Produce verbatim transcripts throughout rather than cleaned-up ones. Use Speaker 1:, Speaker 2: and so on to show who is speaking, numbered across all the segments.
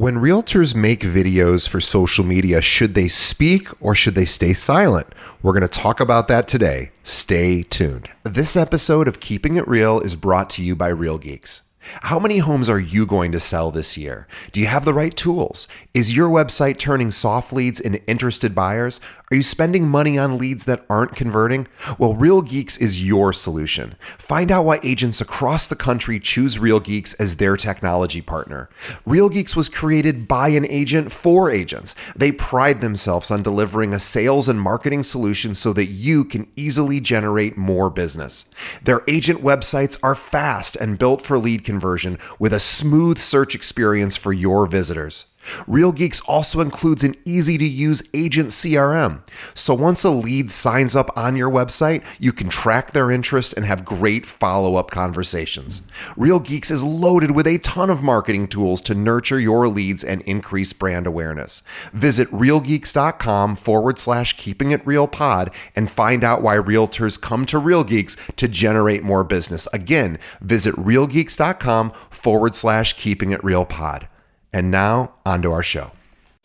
Speaker 1: When realtors make videos for social media, should they speak or should they stay silent? We're going to talk about that today. Stay tuned. This episode of Keeping It Real is brought to you by Real Geeks. How many homes are you going to sell this year? Do you have the right tools? Is your website turning soft leads into interested buyers? Are you spending money on leads that aren't converting? Well, Real Geeks is your solution. Find out why agents across the country choose Real Geeks as their technology partner. Real Geeks was created by an agent for agents. They pride themselves on delivering a sales and marketing solution so that you can easily generate more business. Their agent websites are fast and built for lead conversion with a smooth search experience for your visitors. Real Geeks also includes an easy-to-use agent C R M. So once a lead signs up on your website, you can track their interest and have great follow-up conversations. Real Geeks is loaded with a ton of marketing tools to nurture your leads and increase brand awareness. Visit realgeeks.com forward slash keeping it real pod and find out why realtors come to Real Geeks to generate more business. Again, visit realgeeks.com forward slash keeping it real pod. And now, on to our show.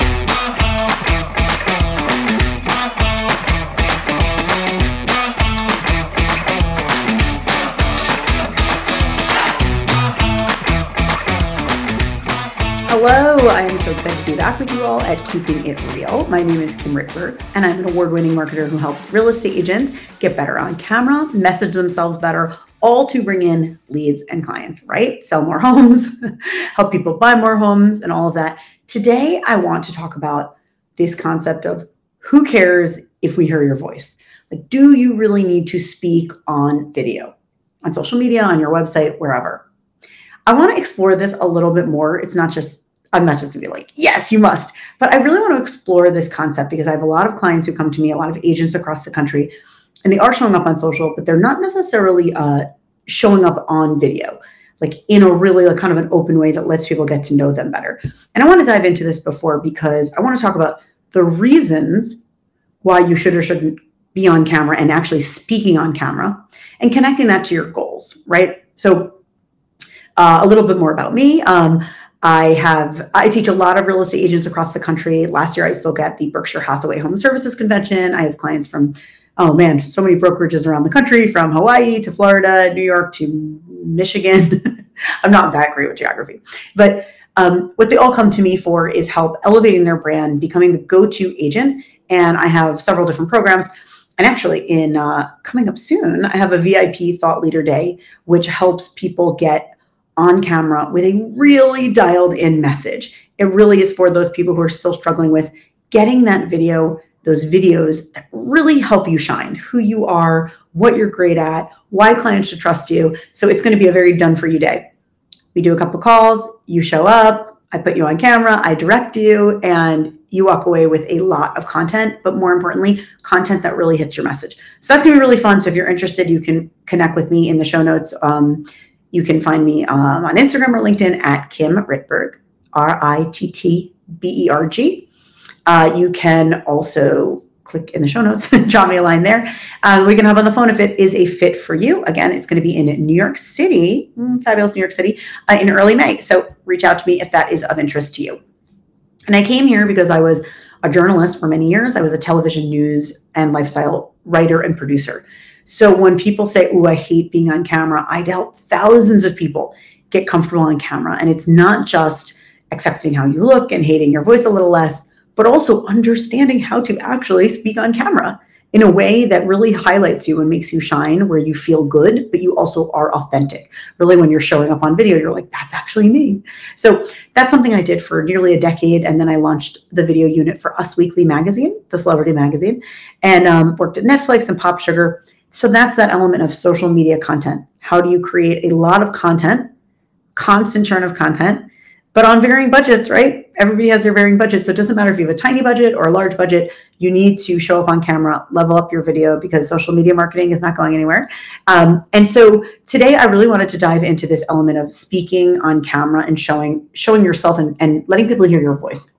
Speaker 2: Hello, I am so excited to be back with you all at Keeping It Real. My name is Kim Rittberg, and I'm an award-winning marketer who helps real estate agents get better on camera, message themselves better, all to bring in leads and clients, right? Sell more homes, help people buy more homes, and all of that. Today, I want to talk about this concept of who cares if we hear your voice? Like, do you really need to speak on video, on social media, on your website, wherever? I want to explore this a little bit more. It's not just, I'm not just going to be like, yes, you must. But I really want to explore this concept because I have a lot of clients who come to me, a lot of agents across the country, and they are showing up on social, but they're not necessarily uh, showing up on video, like in a really like, kind of an open way that lets people get to know them better. And I want to dive into this before because I want to talk about the reasons why you should or shouldn't be on camera and actually speaking on camera and connecting that to your goals, right? So uh, a little bit more about me. Um, I have, I teach a lot of real estate agents across the country. Last year, I spoke at the Berkshire Hathaway Home Services Convention. I have clients from Oh man, so many brokerages around the country, from Hawaii to Florida, New York to Michigan. I'm not that great with geography, but um, what they all come to me for is help elevating their brand, becoming the go-to agent. And I have several different programs. And actually in uh, coming up soon, I have a V I P Thought Leader Day, which helps people get on camera with a really dialed in message. It really is for those people who are still struggling with getting that video, those videos that really help you shine, who you are, what you're great at, why clients should trust you. So it's going to be a very done for you day. We do a couple calls, you show up, I put you on camera, I direct you, and you walk away with a lot of content, but more importantly, content that really hits your message. So that's going to be really fun. So if you're interested, you can connect with me in the show notes. Um, you can find me um, on Instagram or LinkedIn at Kim Rittberg, R I T T B E R G. Uh, you can also click in the show notes and drop me a line there. Um, we can hop on the phone if it is a fit for you. Again, it's going to be in New York City, fabulous New York City, uh, in early May. So reach out to me if that is of interest to you. And I came here because I was a journalist for many years. I was a television news and lifestyle writer and producer. So when people say, oh, I hate being on camera, I help thousands of people get comfortable on camera. And it's not just accepting how you look and hating your voice a little less, but also understanding how to actually speak on camera in a way that really highlights you and makes you shine, where you feel good, but you also are authentic. Really, when you're showing up on video, you're like, that's actually me. So that's something I did for nearly a decade. And then I launched the video unit for Us Weekly magazine, the celebrity magazine, and um, worked at Netflix and Pop Sugar. So that's that element of social media content. How do you create a lot of content, constant churn of content, but on varying budgets, right? Everybody has their varying budgets. So it doesn't matter if you have a tiny budget or a large budget, you need to show up on camera, level up your video, because social media marketing is not going anywhere. Um, and so today I really wanted to dive into this element of speaking on camera and showing showing yourself and, and letting people hear your voice.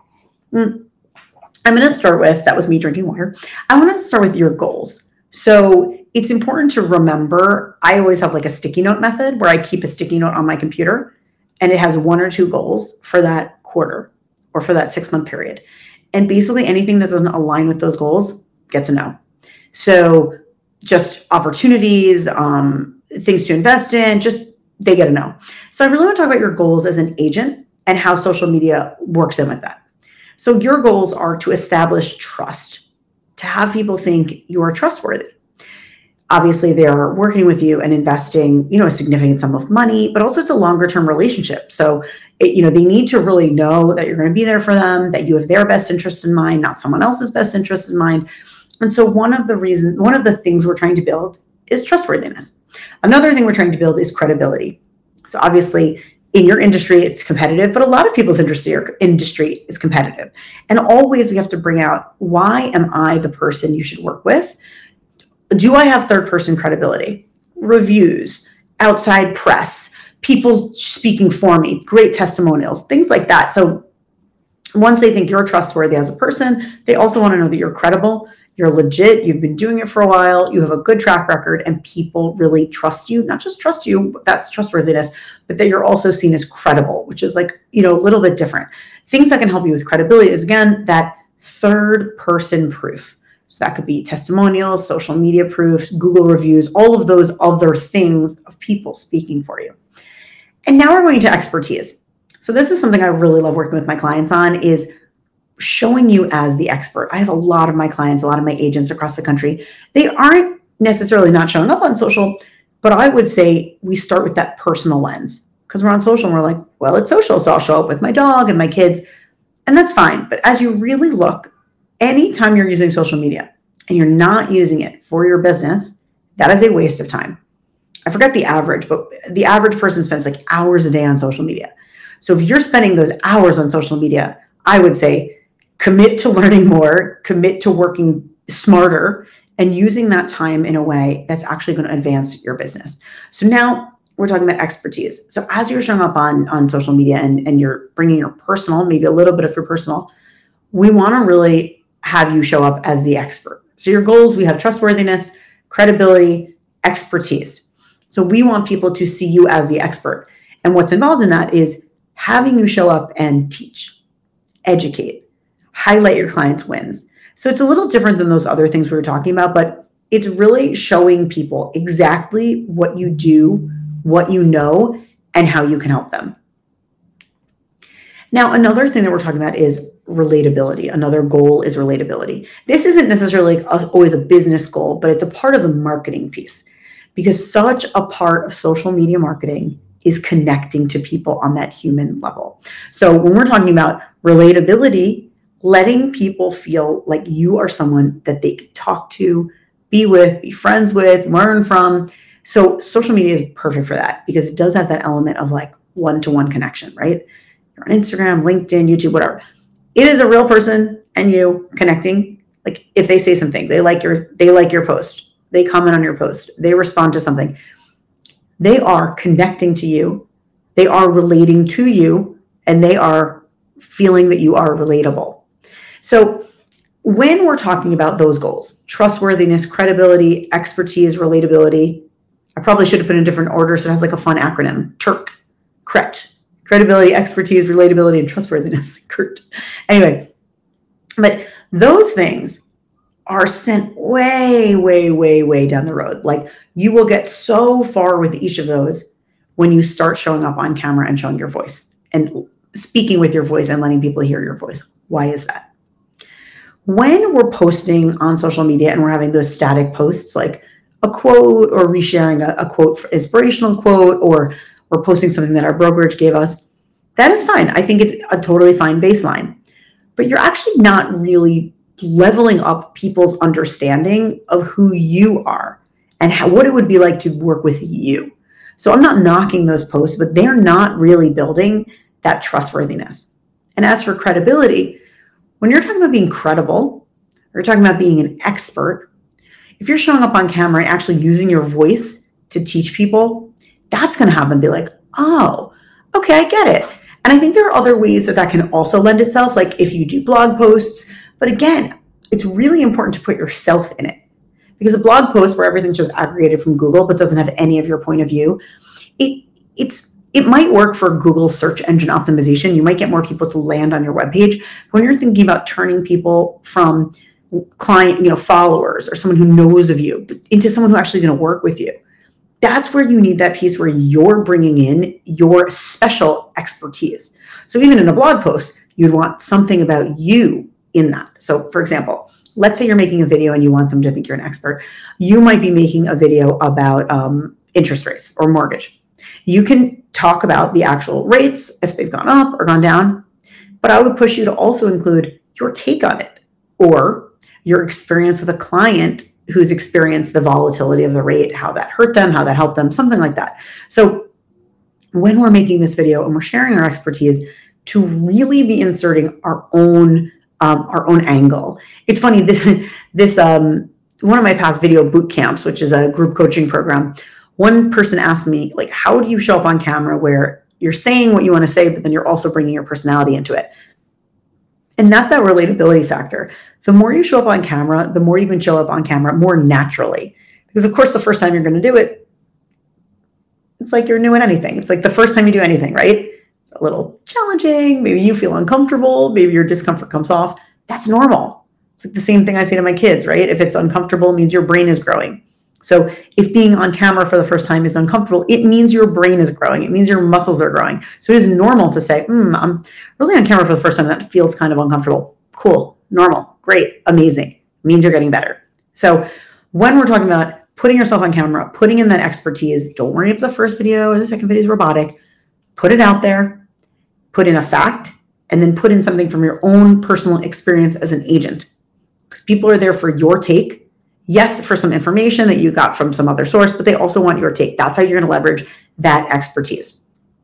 Speaker 2: Mm. I'm going to start with, that was me drinking water. I wanted to start with your goals. So it's important to remember, I always have like a sticky note method where I keep a sticky note on my computer, and it has one or two goals for that quarter or for that six month period. And basically anything that doesn't align with those goals gets a no. So just opportunities, um, things to invest in, just they get a no. So I really want to talk about your goals as an agent and how social media works in with that. So your goals are to establish trust, to have people think you are trustworthy. Obviously, they're working with you and investing, you know, a significant sum of money, but also it's a longer term relationship. So, it, you know, they need to really know that you're going to be there for them, that you have their best interest in mind, not someone else's best interest in mind. And so one of the reasons, one of the things we're trying to build is trustworthiness. Another thing we're trying to build is credibility. So obviously in your industry, it's competitive, but a lot of people's industry, or industry is competitive. And always we have to bring out, why am I the person you should work with? Do I have third person credibility? Reviews, outside press, people speaking for me, great testimonials, things like that. So once they think you're trustworthy as a person, they also want to know that you're credible, you're legit, you've been doing it for a while, you have a good track record, and people really trust you. Not just trust you, that's trustworthiness, but that you're also seen as credible, which is like, you know, a little bit different. Things that can help you with credibility is, again, that third person proof. So that could be testimonials, social media proofs, Google reviews, all of those other things of people speaking for you. And now we're going to expertise. So this is something I really love working with my clients on, is showing you as the expert. I have a lot of my clients, a lot of my agents across the country. They aren't necessarily not showing up on social, but I would say we start with that personal lens, because we're on social and we're like, well, it's social, so I'll show up with my dog and my kids, and that's fine. But as you really look, anytime you're using social media and you're not using it for your business, that is a waste of time. I forget the average, but the average person spends like hours a day on social media. So if you're spending those hours on social media, I would say commit to learning more, commit to working smarter, and using that time in a way that's actually going to advance your business. So now we're talking about expertise. So as you're showing up on, on social media and, and you're bringing your personal, maybe a little bit of your personal, we want to really have you show up as the expert. So your goals, we have trustworthiness, credibility, expertise. So we want people to see you as the expert. And what's involved in that is having you show up and teach, educate, highlight your clients' wins. So it's a little different than those other things we were talking about, but it's really showing people exactly what you do, what you know, and how you can help them. Now, another thing that we're talking about is relatability. Another goal is relatability. This isn't necessarily like a, always a business goal, but it's a part of the marketing piece, because such a part of social media marketing is connecting to people on that human level. So when we're talking about relatability, letting people feel like you are someone that they could talk to, be with, be friends with, learn from. So social media is perfect for that, because it does have that element of like one-to-one connection, right? You're on Instagram, LinkedIn, YouTube, whatever. It is a real person and you connecting. Like if they say something, they like your, they like your post, they comment on your post, they respond to something. They are connecting to you. They are relating to you, and they are feeling that you are relatable. So when we're talking about those goals, trustworthiness, credibility, expertise, relatability, I probably should have put in a different order so it has like a fun acronym. TURK, C R E T. Credibility, expertise, relatability, and trustworthiness. C R E T. Anyway, but those things are sent way, way, way, way down the road. Like you will get so far with each of those when you start showing up on camera and showing your voice and speaking with your voice and letting people hear your voice. Why is that? When we're posting on social media and we're having those static posts, like a quote or resharing a, a quote, for inspirational quote, or we're posting something that our brokerage gave us, that is fine. I think it's a totally fine baseline, but you're actually not really leveling up people's understanding of who you are and how, what it would be like to work with you. So I'm not knocking those posts, but they're not really building that trustworthiness. And as for credibility, when you're talking about being credible, or you're talking about being an expert, if you're showing up on camera and actually using your voice to teach people, that's going to have them be like, oh, okay, I get it. And I think there are other ways that that can also lend itself, like if you do blog posts. But again, it's really important to put yourself in it, because a blog post where everything's just aggregated from Google but doesn't have any of your point of view, it it's it might work for Google search engine optimization. You might get more people to land on your webpage. When you're thinking about turning people from client, you know, followers or someone who knows of you into someone who's actually going to work with you, that's where you need that piece where you're bringing in your special expertise. So even in a blog post, you'd want something about you in that. So for example, let's say you're making a video and you want someone to think you're an expert. You might be making a video about um, interest rates or mortgage. You can talk about the actual rates, if they've gone up or gone down, but I would push you to also include your take on it or your experience with a client who's experienced the volatility of the rate, how that hurt them, how that helped them, something like that. So when we're making this video and we're sharing our expertise, to really be inserting our own um, our own angle. It's funny, this this um, one of my past video boot camps, which is a group coaching program, one person asked me, like, how do you show up on camera where you're saying what you want to say, but then you're also bringing your personality into it? And that's that relatability factor. The more you show up on camera, the more you can show up on camera more naturally. Because of course, the first time you're going to do it, it's like you're new at anything. It's like the first time you do anything, right? It's a little challenging. Maybe you feel uncomfortable. Maybe your discomfort comes off. That's normal. It's like the same thing I say to my kids, right? If it's uncomfortable, it means your brain is growing. So if being on camera for the first time is uncomfortable, it means your brain is growing. It means your muscles are growing. So it is normal to say, hmm, I'm really on camera for the first time. That feels kind of uncomfortable. Cool, normal, great, amazing. It means you're getting better. So when we're talking about putting yourself on camera, putting in that expertise, don't worry if the first video or the second video is robotic. Put it out there, put in a fact, and then put in something from your own personal experience as an agent. Because people are there for your take. Yes, for some information that you got from some other source, but they also want your take. That's how you're going to leverage that expertise.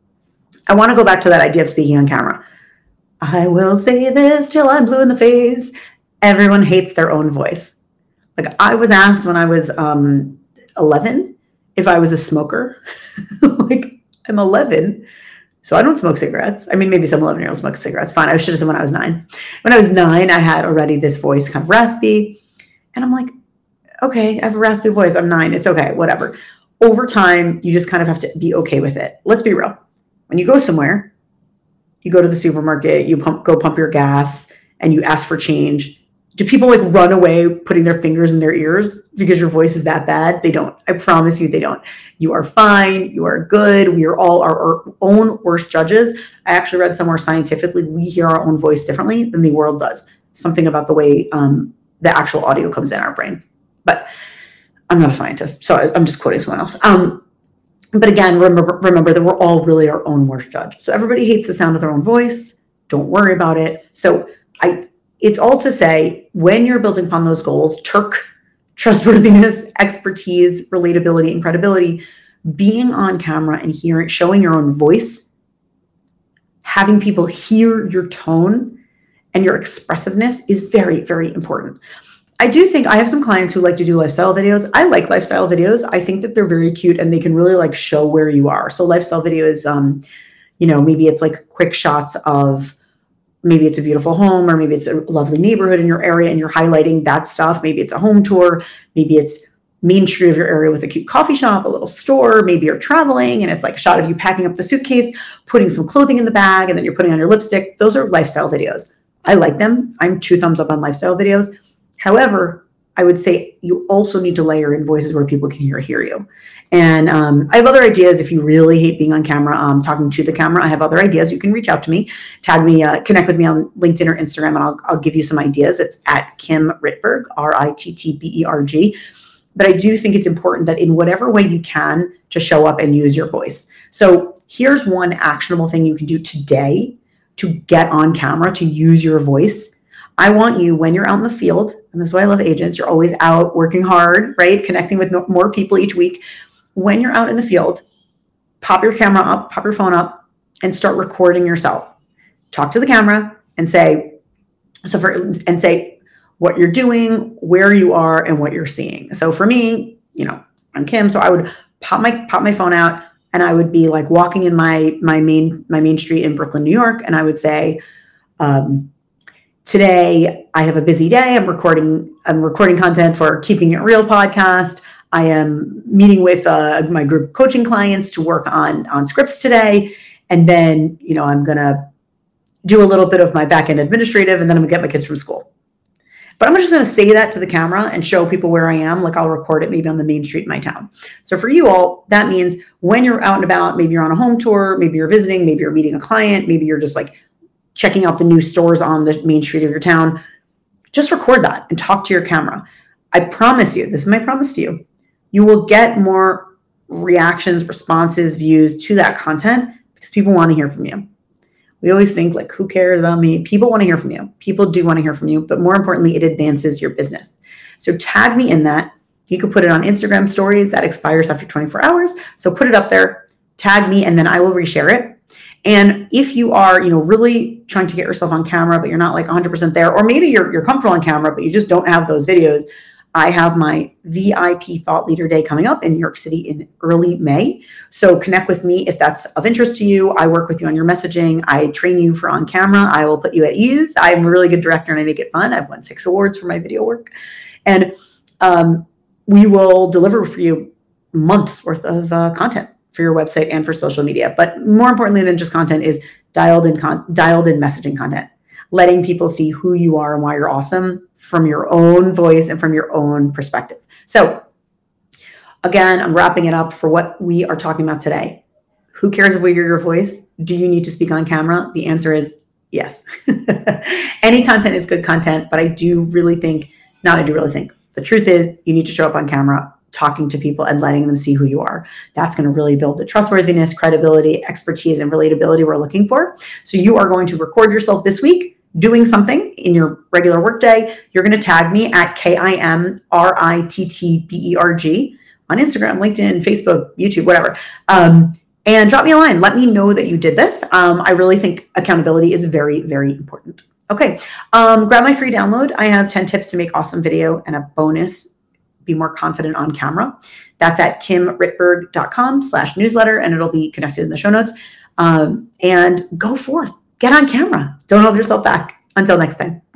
Speaker 2: I want to go back to that idea of speaking on camera. I will say this till I'm blue in the face. Everyone hates their own voice. Like I was asked when I was um, eleven if I was a smoker. Like I'm eleven, so I don't smoke cigarettes. I mean, maybe some eleven-year-olds smoke cigarettes. Fine, I should have said when I was nine. When I was nine, I had already this voice kind of raspy. And I'm like, okay, I have a raspy voice. I'm nine. It's okay, whatever. Over time, you just kind of have to be okay with it. Let's be real. When you go somewhere, you go to the supermarket, you pump, go pump your gas, and you ask for change. Do people like run away putting their fingers in their ears because your voice is that bad? They don't. I promise you they don't. You are fine. You are good. We are all our, our own worst judges. I actually read somewhere scientifically, we hear our own voice differently than the world does. Something about the way um, the actual audio comes in our brain. But I'm not a scientist, so I'm just quoting someone else. Um, but again, remember, remember that we're all really our own worst judge. So everybody hates the sound of their own voice. Don't worry about it. So I, it's all to say, when you're building upon those goals, Turk, trustworthiness, expertise, relatability, and credibility, being on camera and hearing, showing your own voice, having people hear your tone and your expressiveness is very, very important. I do think I have some clients who like to do lifestyle videos. I like lifestyle videos. I think that they're very cute and they can really like show where you are. So lifestyle videos, um, you know, maybe it's like quick shots of, maybe it's a beautiful home or maybe it's a lovely neighborhood in your area and you're highlighting that stuff. Maybe it's a home tour. Maybe it's Main Street of your area with a cute coffee shop, a little store. Maybe you're traveling and it's like a shot of you packing up the suitcase, putting some clothing in the bag, and then you're putting on your lipstick. Those are lifestyle videos. I like them. I'm two thumbs up on lifestyle videos. However, I would say you also need to layer in voices where people can hear hear you. And um, I have other ideas. If you really hate being on camera, um, talking to the camera, I have other ideas. You can reach out to me, tag me, uh, connect with me on LinkedIn or Instagram, and I'll, I'll give you some ideas. It's at Kim Rittberg, R I T T B E R G. But I do think it's important that in whatever way you can to show up and use your voice. So here's one actionable thing you can do today to get on camera, to use your voice. I want you, when you're out in the field, and this is why I love agents, you're always out working hard, right? Connecting with no, more people each week. When you're out in the field, pop your camera up, pop your phone up, and start recording yourself. Talk to the camera and say, so for, and say what you're doing, where you are, and what you're seeing. So for me, you know, I'm Kim, so I would pop my pop my phone out, and I would be like walking in my my main my main street in Brooklyn, New York, and I would say, um, today I have a busy day. I'm recording, I'm recording content for Keeping It Real podcast. I am meeting with uh, my group coaching clients to work on, on scripts today. And then, you know, I'm going to do a little bit of my back-end administrative, and then I'm gonna get my kids from school. But I'm just gonna say that to the camera and show people where I am. Like I'll record it maybe on the main street in my town. So for you all, that means when you're out and about, maybe you're on a home tour, maybe you're visiting, maybe you're meeting a client, maybe you're just like checking out the new stores on the main street of your town, just record that and talk to your camera. I promise you, this is my promise to you, you will get more reactions, responses, views to that content because people wanna hear from you. We always think like, who cares about me? People want to hear from you. People do want to hear from you, but more importantly, it advances your business. So tag me in that. You can put it on Instagram stories that expires after twenty-four hours. So put it up there, tag me, and then I will reshare it. And if you are, you know, really trying to get yourself on camera, but you're not like one hundred percent there, or maybe you're, you're comfortable on camera, but you just don't have those videos, I have my V I P Thought Leader Day coming up in New York City in early May. So connect with me if that's of interest to you. I work with you on your messaging. I train you for on camera. I will put you at ease. I'm a really good director and I make it fun. I've won six awards for my video work. And um, we will deliver for you months worth of uh, content for your website and for social media. But more importantly than just content is dialed in, con- dialed in messaging content. Letting people see who you are and why you're awesome from your own voice and from your own perspective. So again, I'm wrapping it up for what we are talking about today. Who cares if we hear your voice? Do you need to speak on camera? The answer is yes. Any content is good content, but I do really think, not I do really think, the truth is you need to show up on camera talking to people and letting them see who you are. That's going to really build the trustworthiness, credibility, expertise, and relatability we're looking for. So you are going to record yourself this week doing something in your regular workday. You're going to tag me at K I M R I T T B E R G on Instagram, LinkedIn, Facebook, YouTube, whatever. Um, and drop me a line. Let me know that you did this. Um, I really think accountability is very, very important. Okay. Um, grab my free download. I have ten tips to make awesome video and a bonus, be more confident on camera. That's at kimritberg.com slash newsletter, and it'll be connected in the show notes. Um, and go forth. Get on camera. Don't hold yourself back. Until next time.